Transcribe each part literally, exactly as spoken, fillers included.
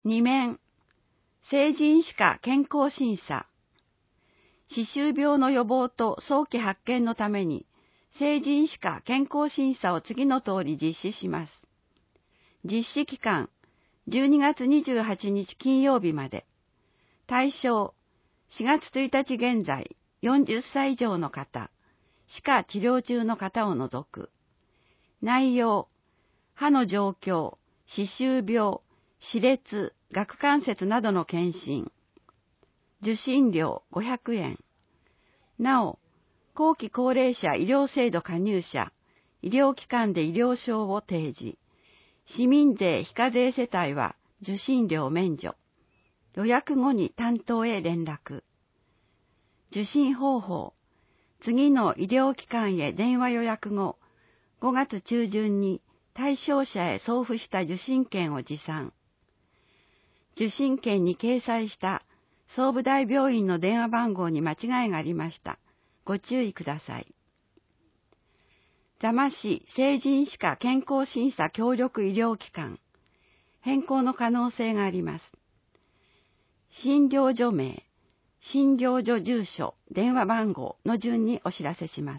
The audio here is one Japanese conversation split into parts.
に面、成人歯科健康審査。歯周病の予防と早期発見のために、成人歯科健康審査を次の通り実施します。実施期間、じゅうにがつにじゅうはちにち金曜日まで。対象、しがつついたち現在、よんじゅっさい以上の方、歯科治療中の方を除く。内容、歯の状況、歯周病、歯列、顎関節などの検診。受診料ごひゃくえん。なお、後期高齢者医療制度加入者、医療機関で医療証を提示。市民税非課税世帯は受診料免除。予約後に担当へ連絡。受診方法。次の医療機関へ電話予約後、ごがつ中旬に対象者へ送付した受診券を持参。受診券に掲載した総武大病院の電話番号に間違いがありました。ご注意ください。座間市成人歯科健康審査協力医療機関。変更の可能性があります。診療所名、診療所住所、電話番号の順にお知らせします。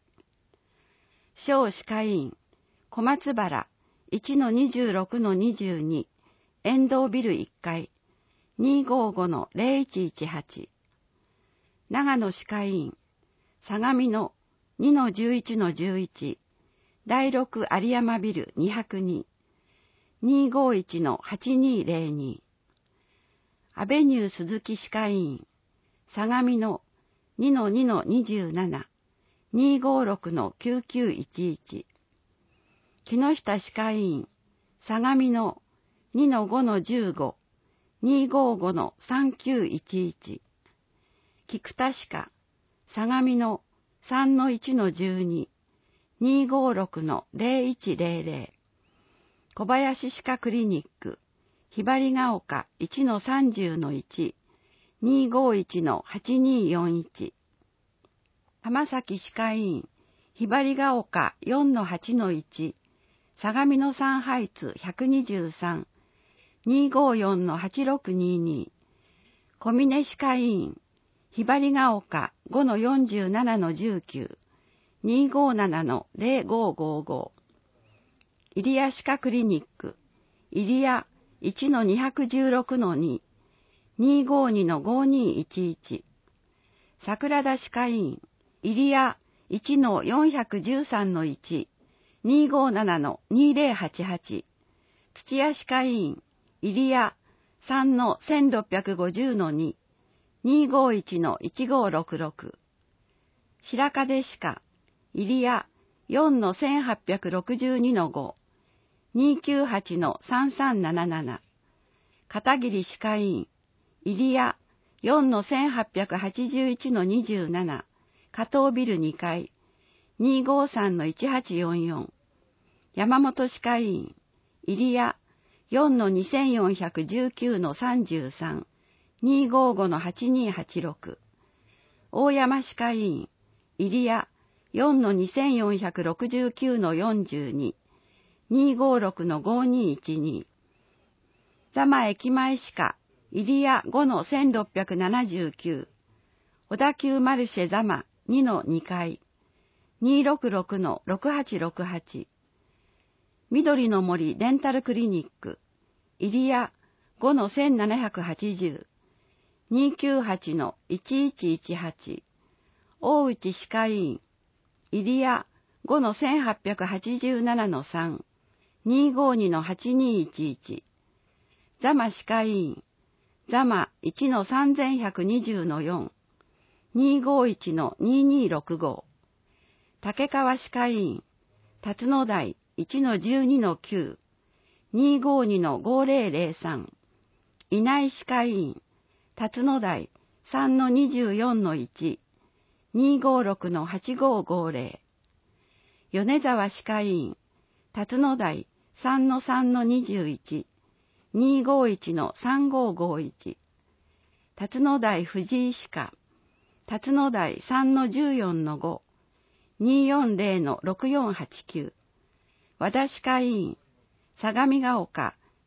小歯科医院、小松原 いちのにじゅうろくのにじゅうに、遠藤ビルいっかい、にーごーごのぜろいちいちはち。長野歯科医院、相模の にのじゅういちのじゅういち、だいろく有山ビルにひゃくに、にーごーいちのはちにーぜろに。アベニュー鈴木歯科医院、相模の にのにのにじゅうなな、にーごーろくのきゅうきゅういちいち。木下歯科医院、相模の にのごのじゅうご、にーごーごのさんきゅういちいち。菊田歯科、相模の さんのいちのじゅうに、にーごーろくのぜろいちぜろぜろ。小林歯科クリニック、ひばりが丘 いちのさんじゅうのいち、にーごーいちのはちにーよんいち。浜崎歯科医院、ひばりが丘 よんのはちのいち、相模のさんハイツひゃくにじゅうさん、にーごーよんのはちろくにーに。小峰歯科医院、ひばりが丘 ごのよんじゅうななのじゅうきゅう、にーごーななのぜろごーごーご。入谷歯科クリニック、入谷 いちのにひゃくじゅうろくのに、にーごーにのごーにーいちいち。桜田歯科医院、入谷 いちのよんいちさんのいち、にーごーななのにーぜろはちはち。土屋歯科医院、入谷 さんのせんろっぴゃくごじゅうのに、にーごーいちのいちごーろくろく。白金歯科、入谷 よんのせんはっぴゃくろくじゅうにのご、にーきゅうはちのさんさんなななな。片桐歯科医院、入谷 よんのせんはっぴゃくはちじゅういちのにじゅうなな、加藤ビルにかい、にーごーさんのいちはちよんよん。山本歯科医院、入谷 よんのにせんよんひゃくじゅうきゅうのさんじゅうさん、にーごーごのはちにーはちろく。大山歯科医院、入谷 よんのにせんよんひゃくろくじゅうきゅうのよんじゅうに、にーごーろくのごーにーいちに。座間駅前歯科、入谷 ごのせんろっぴゃくななじゅうきゅう。小田急マルシェ座間 にのにかい、にーろくろくのろくはちろくはち。緑の森デンタルクリニック、入谷 ごのせんななひゃくはちじゅう、にーきゅうはちのいちいちいちはち。大内歯科医院、入谷 ごのせんはっぴゃくはちじゅうななのさん、にーごーにのはちにーいちいち。座間歯科医院、座間 いちのさんぜんひゃくにじゅうのよん、にーごーいちのにーにーろくご。竹川歯科医院、辰野台 いちのじゅうにのきゅう、にーごーにのごーぜろぜろさん。稲井歯科医院、辰野台 さんのにじゅうよんのいち、にーごーろくのはちごーごーぜろ。米沢歯科医院、辰野台 さんのさんのにじゅういち、にーごーいちのさんごーごーいち。辰野台藤井歯科、辰野台 さんのじゅうよんのご、にーよんぜろのろくよんはちきゅう。和田歯科医院、相模が丘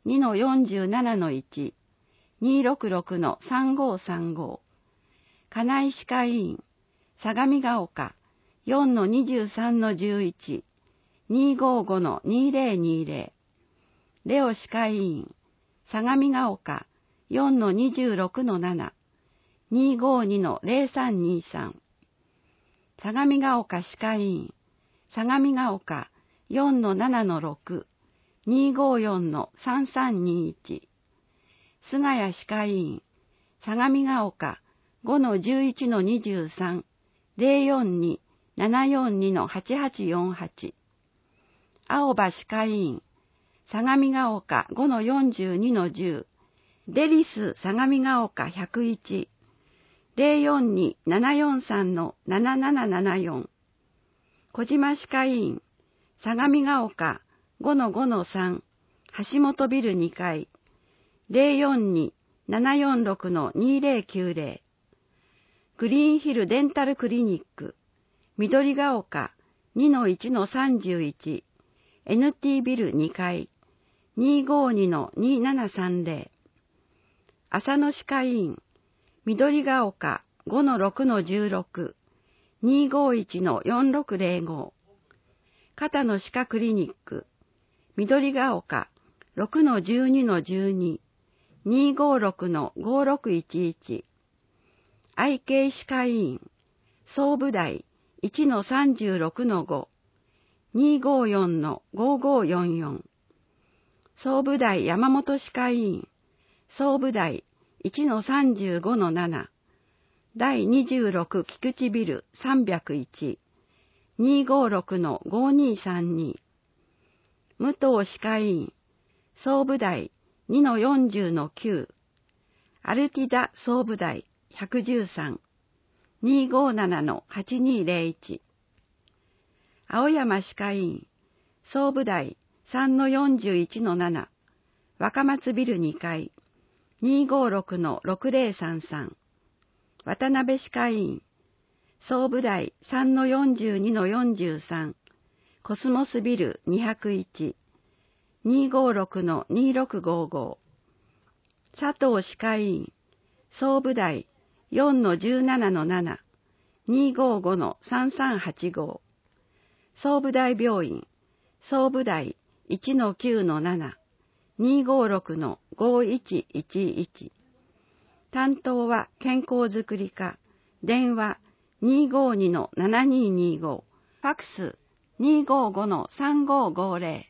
にのよんじゅうななのいち、にひゃくろくのさんごーさんご、金井歯科医院、相模が丘よんのにじゅうさんのじゅういち、にひゃくごじゅうごのにせんにじゅう、レオ歯科医院、相模が丘よんのにじゅうろくのなな、にひゃくごじゅうにのぜろさんにさん、相模が丘歯科医院、相模が丘よんのななのろく、にひゃくごじゅうよんのさんさんにいち、菅谷歯科医院、相模が丘ごのじゅういちのにじゅうさん、ぜろよんにななよんにのはちはちよんはち、青葉歯科医院、相模が丘ごのよんじゅうにのじゅう、デリス相模が丘ひゃくいち、ぜろよんにななよんさんのななななななよん、小島歯科医院、相模が丘ごのごのさん、橋本ビルにかい、ぜろよんにななよんろくのにぜろきゅうぜろ、グリーンヒルデンタルクリニック、緑が丘にのいちのさんじゅういち、エヌティー ビルにかい、にひゃくごじゅうにのにななさんぜろ、浅野歯科医院、緑が丘ごのろくのじゅうろく、にひゃくごじゅういちのよんろくぜろご、片野歯科クリニック、緑が丘ろくのじゅうにのじゅうに、にひゃくごじゅうろくのごろくいちいち、愛慶歯科医院、総武大いちのさんじゅうろくのご、にひゃくごじゅうよんのごごよんよん、総武大山本歯科医院、総武大いちのさんじゅうごのなな、だいにじゅうろく菊池ビルさんびゃくいち、にひゃくごじゅうろくのごにさんに、武藤歯科医院、総武大にのよんじゅうのきゅう、アルティダ総武大ひゃくじゅうさん、にひゃくごじゅうななのはちにぜろいち、青山歯科医院、総武大さんのよんじゅういちのなな、若松ビルにかい、にひゃくごじゅうろくのろくぜろさんさん、渡辺歯科医院、総武大さんのよんじゅうにのよんじゅうさん、コスモスビルにひゃくいち、にひゃくごじゅうろくのにろくごご、佐藤歯科医院、総武大よんのじゅうななのなな、にひゃくごじゅうごのさんさんはちご、総武大病院、総武大いちのきゅうのなな、にひゃくごじゅうろくのごいちいちいち、担当は健康づくり課、電話にひゃくごじゅうにのななににご、ファックスにひゃくごじゅうごのさんごごぜろ。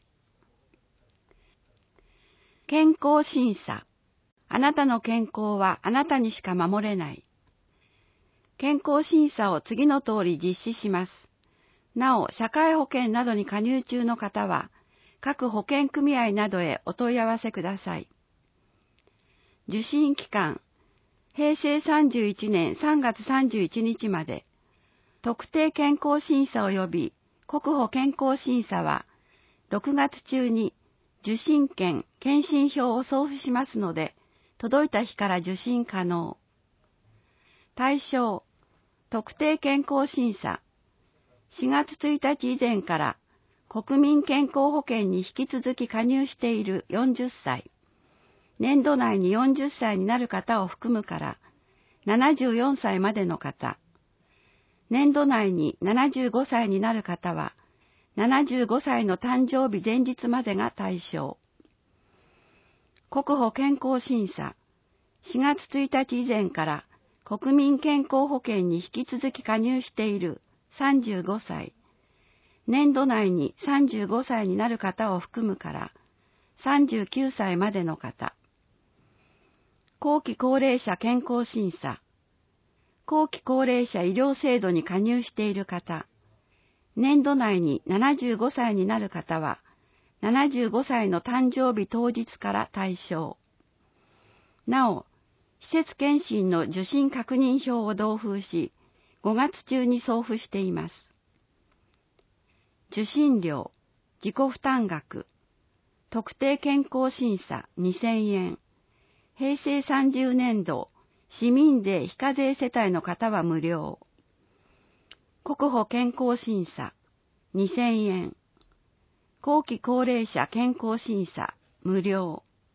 健康審査。あなたの健康はあなたにしか守れない。健康審査を次の通り実施します。なお、社会保険などに加入中の方は、各保険組合などへお問い合わせください。受診期間、へいせいさんじゅういちねんさんがつさんじゅういちにちまで、特定健康審査及び国保健康審査は、ろくがつ中に受診券、検診票を送付しますので、届いた日から受診可能。対象、特定健康審査。しがつついたち以前から国民健康保険に引き続き加入しているよんじゅっさい、年度内によんじゅっさいになる方を含むからななじゅうよんさいまでの方、年度内にななじゅうごさいになる方はななじゅうごさいの誕生日前日までが対象。国保健康審査、しがつついたち以前から国民健康保険に引き続き加入しているさんじゅうごさい、年度内にさんじゅうごさいになる方を含むからさんじゅうきゅうさいまでの方。後期高齢者健康審査、後期高齢者医療制度に加入している方、年度内にななじゅうごさいになる方はななじゅうごさいの誕生日当日から対象。なお、施設検診の受診確認票を同封し、ごがつ中に送付しています。受診料、自己負担額、特定健康審査にせんえん、へいせいさんじゅうねんど市民税非課税世帯の方は無料。国保健康審査にせんえん、後期高齢者健康審査無料。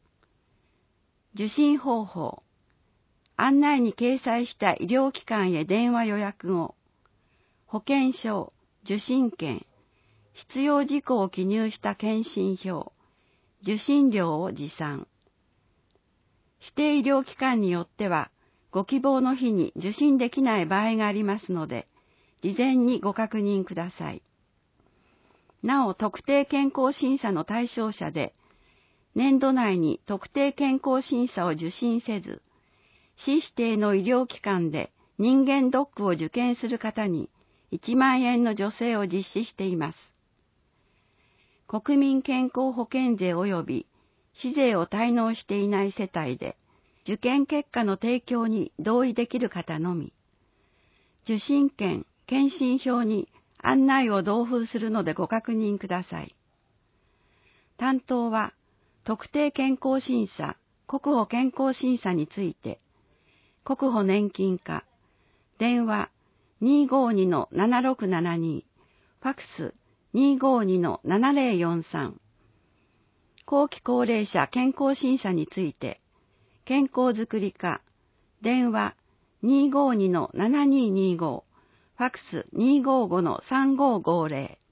受診方法。案内に掲載した医療機関へ電話予約後、保険証、受診券、必要事項を記入した検診票、受診料を持参。指定医療機関によっては、ご希望の日に受診できない場合がありますので、事前にご確認ください。なお、特定健康審査の対象者で、年度内に特定健康審査を受診せず、市指定の医療機関で人間ドックを受験する方にいちまんえんの助成を実施しています。国民健康保険税及び市税を滞納していない世帯で、受験結果の提供に同意できる方のみ、受診券、検診票に案内を同封するのでご確認ください。担当は、特定健康審査、国保健康審査について、国保年金課、電話 にーごーにのななろくななに、ファクス にーごーにのななぜろよんさん、後期高齢者健康審査について、健康づくり課、電話 にーごーにのななにーにーご、ファクス にーごーごのさんごーごーぜろ。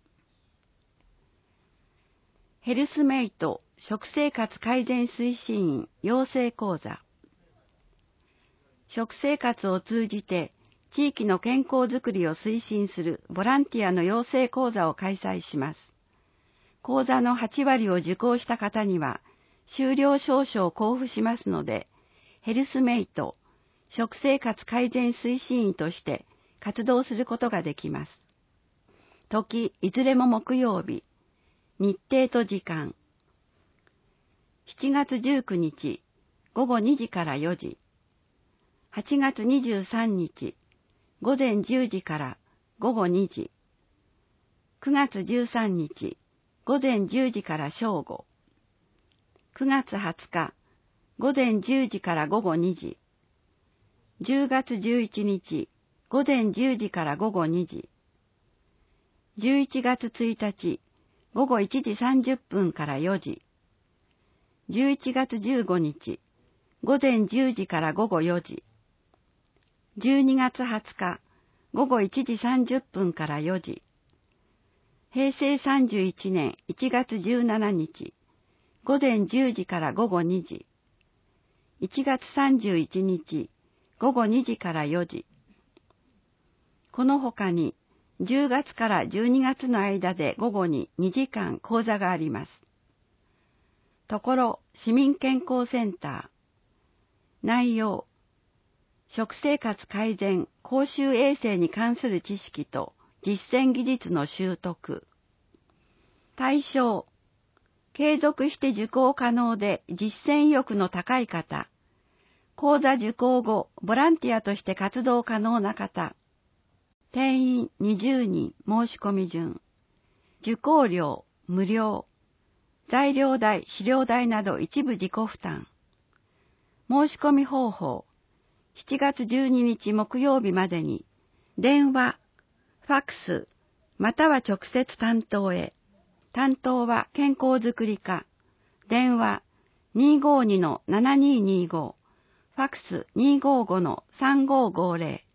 ヘルスメイト食生活改善推進員養成講座。食生活を通じて地域の健康づくりを推進するボランティアの養成講座を開催します。講座のはちわりを受講した方には修了証書を交付しますので、ヘルスメイト食生活改善推進員として活動することができます。時、いずれも木曜日。日程と時間。しちがつじゅうくにち、ごごにじからよじ。はちがつにじゅうさんにち、ごぜんじゅうじからごごにじ。くがつじゅうさんにち、ごぜんじゅうじから正午。くがつはつか、ごぜんじゅうじからごごにじ。じゅうがつじゅういちにち、ごぜんじゅうじからごごにじ。じゅういちがつついたち、ごごいちじさんじゅっぷんからよじ。じゅういちがつじゅうごにち、ごぜんじゅうじからごごよじ。じゅうにがつはつか、ごごいちじさんじゅっぷんからよじ。へいせいさんじゅういちねんいちがつじゅうしちにち、ごぜんじゅうじからごごにじ。いちがつさんじゅういちにち、ごごにじからよじ。このほかに、じゅうがつからじゅうにがつの間で午後ににじかん講座があります。ところ、市民健康センター。内容、食生活改善、公衆衛生に関する知識と実践技術の習得。対象、継続して受講可能で実践意欲の高い方。講座受講後、ボランティアとして活動可能な方。定員にじゅうにん申し込み順。受講料無料。材料代、資料代など一部自己負担。申し込み方法。しちがつじゅうににち木曜日までに、電話、ファクス、または直接担当へ。担当は健康づくり課。電話 にーごーにのななにーにーご、ファクス にーごーごのさんごーごーぜろ。